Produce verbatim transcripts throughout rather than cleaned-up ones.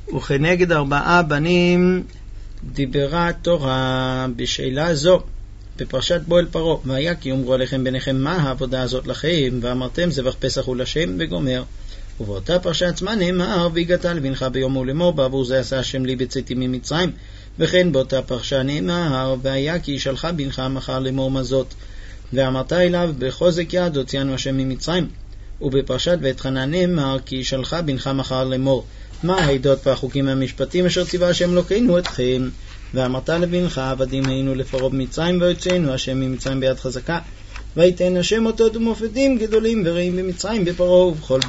וכנגד ארבעה בנים דיברה תורה בשאלה זו בפרשת בו אל פרעה, והיה כי יאמרו עליכם ביניכם מה העבודה הזאת לכם, ואמרתם זבח פסח הוא לשם וגומר. ובאותה פרשה עצמה נאמר והגעת לבנך ביום ולאמור בעבור זה עשה השם לי בצאתי ממצרים. וכן באותה פרשה נאמר והיה כי ישלח בנך מחר לאמור מה זאת, ואמרת אליו בחוזק יד הוציאנו השם ממצרים. ובפרשת ואתחנן נאמר כי ישלח בנך מחר לאמור מה העדות והחוקים והמשפטים אשר ציווה השם אלוקינו אתכם. ואמרת לבנך עבדים היינו לפרעה במצרים והוצאנו השם ממצרים ביד חזקה, ויתן השם אותות ומופתים גדולים ורעים במצרים בפרעה ובכל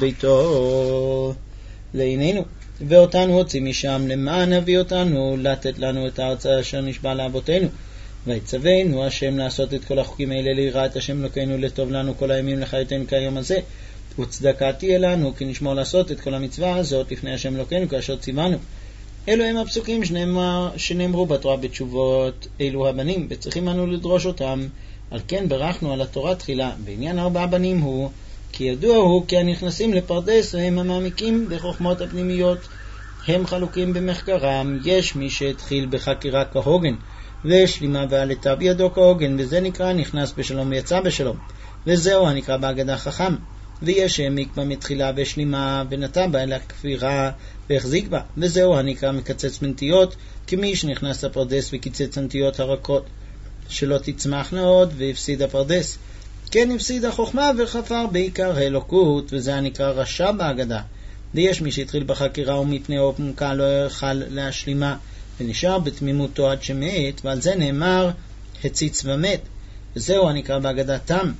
ביתו לעינינו, ואותנו הוציא משם למען הביא אותנו לתת לנו את הארץ אשר נשבע לאבותינו. ויצווינו השם לעשות את כל החוקים האלה ליראת השם אלוקינו לטוב לנו כל הימים לחייתנו כיום הזה, וצדקה תהיה לנו כי נשמור לעשות את כל המצווה הזאת לפני השם אלוקינו כאשר ציוונו. אלו הם הפסוקים שנאמר, שנאמרו בתורה בתשובות אלו הבנים, וצריכים אנו לדרוש אותם. על כן ברכנו על התורה תחילה. בעניין ארבעה בנים הוא כי ידוע הוא כי הנכנסים לפרדס והם המעמיקים בחוכמות הפנימיות הם חלוקים במחקרם. יש מי שהתחיל בחקירה כהוגן ושלימה ועלתה בידו כהוגן, וזה נקרא נכנס בשלום ויצא בשלום, וזהו הנקרא בהגדה חכם. ויש העמיק בה מתחילה ושלימה ונטע בה אל הכפירה והחזיק בה, וזהו הנקרא מקצץ מנטיות, כמי שנכנס לפרדס וקיצץ נטיות הרכות שלא תצמחנה עוד והפסיד הפרדס. כן הפסיד החוכמה וחפר בעיקר האלוקות, וזה הנקרא רשע בהגדה. ויש מי שהתחיל בחקירה ומפני עומקה לא יוכל להשלימה ונשאר בתמימותו עד שמת, ועל זה נאמר הציץ ומת, וזהו הנקרא בהגדה תם.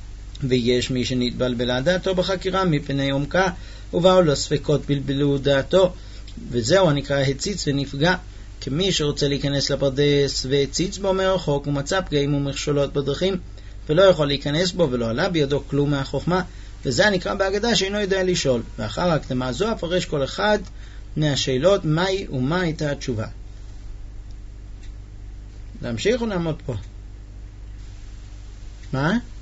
ויש מי שנתבלבלה דעתו בחקירה מפני עומקה ובאו לו ספקות בלבלו דעתו, וזהו הנקרא הציץ ונפגע, כמי שרוצה להיכנס לפרדס והציץ בו מרחוק ומצא פגעים ומכשולות בדרכים ולא יכול להיכנס בו ולא עלה בידו כלום מהחוכמה, וזה הנקרא בהגדה שאינו יודע לשאול. ואחר ההקדמה זו אפרש כל אחד מהשאלות מהי ומה הייתה התשובה. להמשיך או נעמוד פה? מה?